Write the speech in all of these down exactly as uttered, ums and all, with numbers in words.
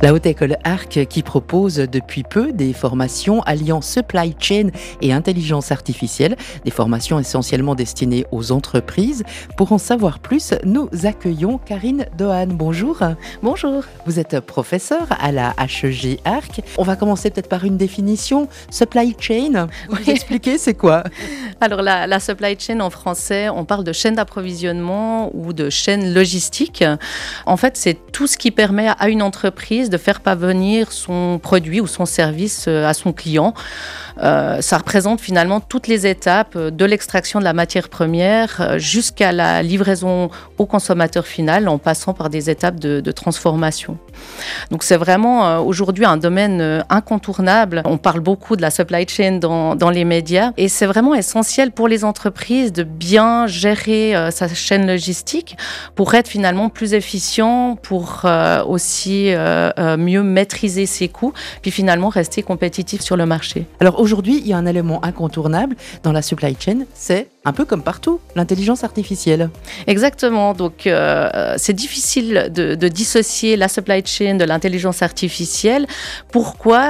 La Haute École Arc qui propose depuis peu des formations alliant supply chain et intelligence artificielle, des formations essentiellement destinées aux entreprises. Pour en savoir plus, nous accueillons Karine Dohan. Bonjour. Bonjour. Vous êtes professeure à la H E G Arc. On va commencer peut-être par une définition. Supply chain, vous Oui. nous expliquez c'est quoi? Alors la, la supply chain en français, on parle de chaîne d'approvisionnement ou de chaîne logistique. En fait, c'est tout ce qui permet à une entreprise de faire parvenir son produit ou son service à son client. Euh, ça représente finalement toutes les étapes de l'extraction de la matière première jusqu'à la livraison au consommateur final en passant par des étapes de, de transformation. Donc c'est vraiment euh, aujourd'hui un domaine euh, incontournable. On parle beaucoup de la supply chain dans, dans les médias et c'est vraiment essentiel pour les entreprises de bien gérer euh, sa chaîne logistique pour être finalement plus efficient, pour euh, aussi euh, euh, mieux maîtriser ses coûts, puis finalement rester compétitif sur le marché. Alors aujourd'hui, il y a un élément incontournable dans la supply chain, c'est un peu comme partout, l'intelligence artificielle. Exactement. Donc, euh, c'est difficile de, de dissocier la supply chain de l'intelligence artificielle. Pourquoi ?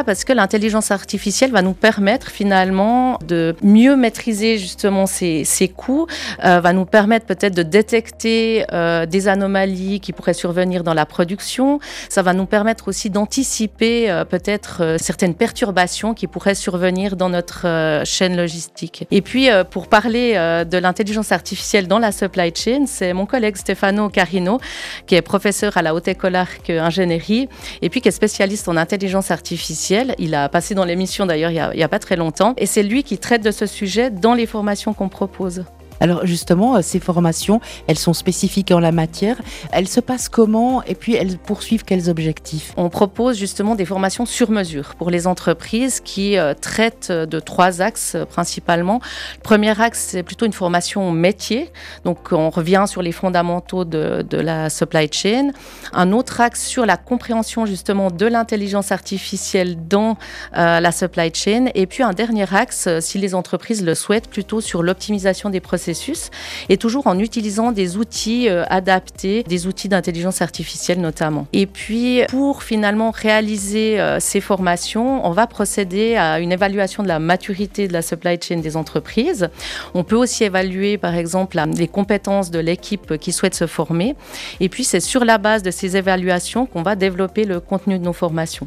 Parce que l'intelligence artificielle va nous permettre finalement de mieux maîtriser justement ses, ses coûts, euh, va nous permettre peut-être de détecter euh, des anomalies qui pourraient survenir dans la production. Ça va nous permettre aussi d'anticiper euh, peut-être euh, certaines perturbations qui pourraient survenir dans notre euh, chaîne logistique. Et puis, euh, pour parler euh, de l'intelligence artificielle dans la supply chain, c'est mon collègue Stefano Carino, qui est professeur à la Haute École Arc Ingénierie et puis qui est spécialiste en intelligence artificielle. Il a passé dans l'émission d'ailleurs il n'y a, a pas très longtemps et c'est lui qui traite de ce sujet dans les formations qu'on propose. Alors justement, ces formations, elles sont spécifiques en la matière. Elles se passent comment et puis elles poursuivent quels objectifs? On propose justement des formations sur mesure pour les entreprises qui euh, traitent de trois axes euh, principalement. Le premier axe, c'est plutôt une formation métier. Donc on revient sur les fondamentaux de, de la supply chain. Un autre axe sur la compréhension justement de l'intelligence artificielle dans euh, la supply chain. Et puis un dernier axe, si les entreprises le souhaitent, plutôt sur l'optimisation des processus. Et toujours en utilisant des outils euh, adaptés, des outils d'intelligence artificielle notamment. Et puis, pour finalement réaliser euh, ces formations, on va procéder à une évaluation de la maturité de la supply chain des entreprises. On peut aussi évaluer, par exemple, la, les compétences de l'équipe qui souhaite se former. Et puis, c'est sur la base de ces évaluations qu'on va développer le contenu de nos formations.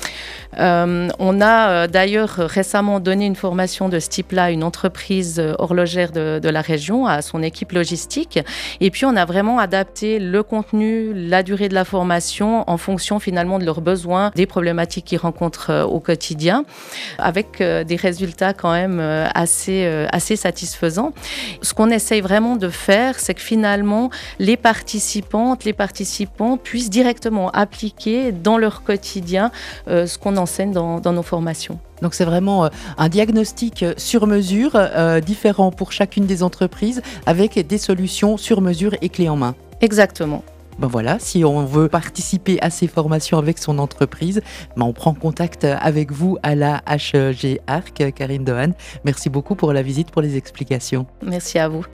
Euh, on a euh, d'ailleurs récemment donné une formation de ce type-là à une entreprise euh, horlogère de, de la région, à son équipe logistique. Et puis, on a vraiment adapté le contenu, la durée de la formation en fonction finalement de leurs besoins, des problématiques qu'ils rencontrent euh, au quotidien, avec euh, des résultats quand même euh, assez, euh, assez satisfaisants. Ce qu'on essaye vraiment de faire, c'est que finalement, les participantes, les participants puissent directement appliquer dans leur quotidien euh, ce qu'on enseigne dans, dans nos formations. Donc c'est vraiment euh, un diagnostic sur mesure, euh, différent pour chacune des entreprises, avec des solutions sur mesure et clés en main. Exactement. Ben voilà, si on veut participer à ces formations avec son entreprise, ben on prend contact avec vous à la H E G Arc, Karine Dohan. Merci beaucoup pour la visite, pour les explications. Merci à vous.